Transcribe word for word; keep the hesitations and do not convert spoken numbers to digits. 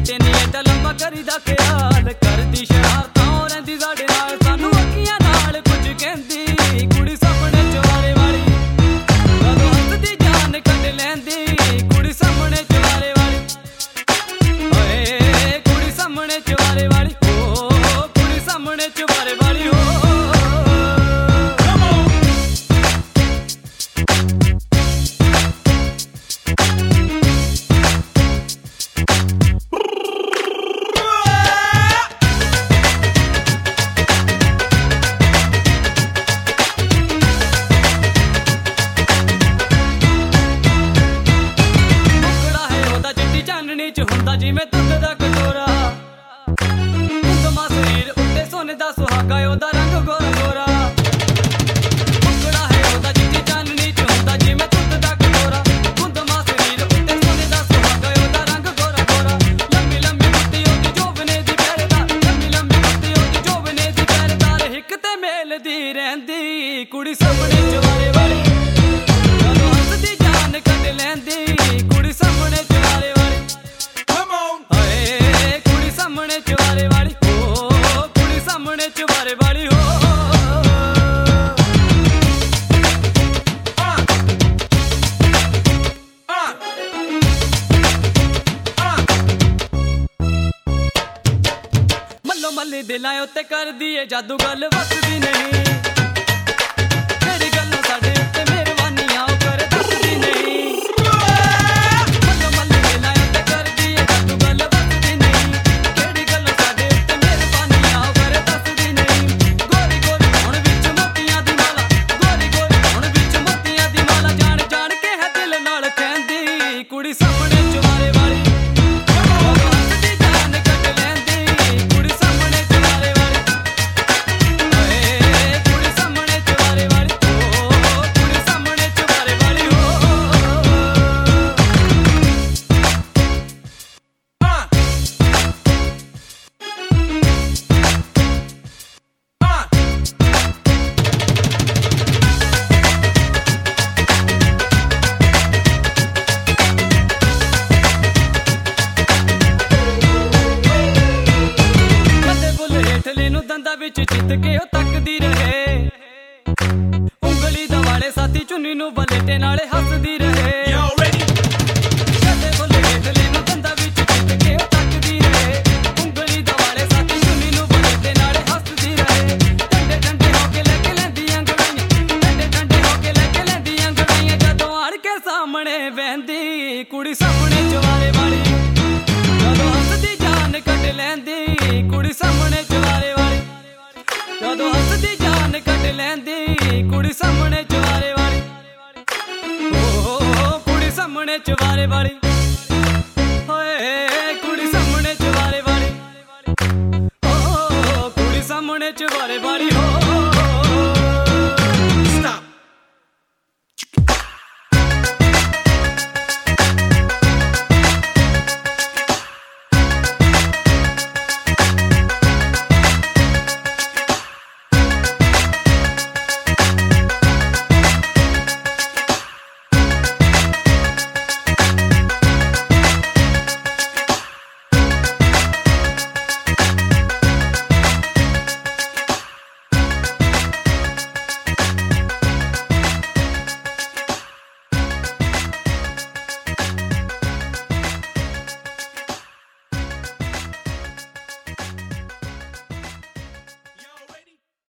ਬੂਟੇ ਨੀ ਐਡਾ ਲੰਬਾ ਕਰੀਦਾ ਖਿਆਲ ਕਰਦੀ ਸ਼ਰਾਰਤਾਂ ਰਹਿੰਦੀ ਸਾਡੇ ਨਾਲ ਸਾਨੂੰ ਅੱਖੀਆਂ ਨਾਲ ਕੁਝ ਕਹਿੰਦੀ ਕੁੜੀ ਸਾਹਮਣੇ ਚਵਾਰੇ ਵਾਲੀ ਜਦੋਂ ਹੱਸਦੀ ਜਾਨ ਕੱਢ ਲੈਂਦੀ ਕੁੜੀ ਸਾਹਮਣੇ ਚਵਾਰੇ ਵਾਲੀ ਓਏ ਕੁੜੀ ਸਾਹਮਣੇ ਚਵਾਰੇ ਵਾਲੀ ਓ ਕੁੜੀ ਸਾਹਮਣੇ ਚਵਾਰੇ ਵਾਲੀ ਓ ਹੁੰਦਾ ਜਿਵੇਂ ਦੁੱਧ ਦਾ ਕਟੋਰਾ ਤੁਮਾ ਸਰੀਰ ਉੱਤੇ ਸੋਨੇ ਦਾ ਸੁਹਾਗਾ ਉਹਦਾ ਰੰਗ ਗੋਰਾ ਗੋਰਾ ਮੁਕੜਾ ਹੈ ਉਹਦਾ ਜਿੱਤੀ ਚਾਨਣੀ ਚ ਹੁੰਦਾ ਜਿਵੇਂ ਦੁੱਧ ਦਾ ਕਟੋਰਾ ਤੁਮਾ ਸਰੀਰ ਉੱਤੇ ਸੋਨੇ ਦਾ ਸੁਹਾਗਾ ਉਹਦਾ ਰੰਗ ਗੋਰਾ ਗੋਰਾ ਲੰਮੀ ਲੰਮੀ ਕੁੱਤੀ ਉਹਦੀ ਜੋਬਨੇ ਦੀ ਪੈਰਦਾਰ ਲੰਮੀ ਲੰਮੀ ਕੁੱਤੀ ਉਹਦੀ ਜੋਬਨੇ ਦੀ ਪੈਰਦਾਰ ਹਿੱਕ ਤੇ ਮੇਲਦੀ ਰਹਿੰਦੀ ਕੁੜੀ ਸਾਹਮਣੇ ਚਵਾਰੇ ਵਾਲੀ ਜਦੋਂ ਹੱਸਦੀ ਜਾਨ ਕੱਢ ਲੈਂਦੀ ਕੁੜੀ ਸਾਹਮਣੇ ਚਵਾਰੇ ਵਾਲੀ ਸਾਹਮਣੇ ਚਵਾਰੇ ਵਾਲੀ ਓ ਕੁੜੀ ਸਾਹਮਣੇ ਚਵਾਰੇ ਵਾਲੀ ਓ ਮੱਲੋ ਮੱਲੀ ਦਿਲਾਂ ਉੱਤੇ ਕਰਦੀ ਏ ਜਾਦੂ ਗੱਲ ਵਸਦੀ ਨਹੀਂ ਤੇਰੀ ਗੱਲੋਂ ਸਾਡੇ ਉੱਤੇ ਮਿਹਰਬਾਨੀਆਂ ਉਹ ਕਰ ਦੱਸਦੀ ਨਹੀਂ ਕੁੜੀ ਸਾਹਮਣੇ ਚਵਾਰੇ ਵਾਲੀ ਜਦੋਂ ਹੱਸਦੀ ਜਾਨ ਕੱਢ ਲੈਂਦੀ ਕੁੜੀ ਸਾਹਮਣੇ ਚਵਾਰੇ ਵਾਲੀ ਓਏ ਕੁੜੀ ਸਾਹਮਣੇ ਚਵਾਰੇ ਵਾਲੀ ਓ ਕੁੜੀ ਸਾਹਮਣੇ ਚਵਾਰੇ ਵਾਲੀ ਓ ਦੰਦਾਂ ਵਿੱਚ ਚਿੱਤ ਕੇ ਉਹ ਤੱਕਦੀ ਰਹੇ ਉਂਗਲੀ ਦਾ ਵਾਲੇ ਸਾਥੀ ਚੁੰਨੀ ਨੂੰ ਬਲੇਟੇ ਨਾਲੇ ਹੱਸਦੀ ਰਹੇ ਕਦੇ ਬੁੱਲ ਹੇਠਲੇ ਨੂੰ ਦੰਦਾਂ ਵਿੱਚ ਚਿੱਤ ਕੇ ਉਹ ਤੱਕਦੀ ਰਹੇ ਉਂਗਲੀ ਦਾ ਵਾਲੇ ਸਾਥੀ ਚੁੰਨੀ ਨੂੰ ਬਲੇਟੇ ਨਾਲੇ ਹੱਸਦੀ ਰਹੇ ਠੰਡੇ ਠੰਡੇ ਹੋ ਕੇ ਲੈ ਕੇ ਲੈਂਦੀਆਂ ਗੜਾਈਆਂ ਠੰਡੇ ਠੰਡੇ ਹੋ ਕੇ ਲੈ ਕੇ ਲੈਂਦੀਆਂ ਗੜਾਈਆਂ ਜਦੋਂ ਆੜ ਕੇ ਸਾਹਮਣੇ ਬਹਿੰਦੀ ਕੁੜੀ ਸਾਹਮਣੇ ਚਵਾਰੇ ਵਾਲੀ ਜਦੋਂ ਹੱਸਦੀ ਜਾਨ ਕੱਢ ਲੈਂਦੀ ਕੁੜੀ ਸਾਹਮਣੇ ਚਵਾਰੇ ਵਾਲੀ ਜਦੋਂ ਹੱਸਦੀ ਜਾਨ ਕੱਢ ਲੈਂਦੀ ਕੁੜੀ ਸਾਹਮਣੇ ਚਵਾਰੇ ਵਾਲੀ ਓ ਕੁੜੀ ਸਾਹਮਣੇ ਚਵਾਰੇ ਵਾਲੀ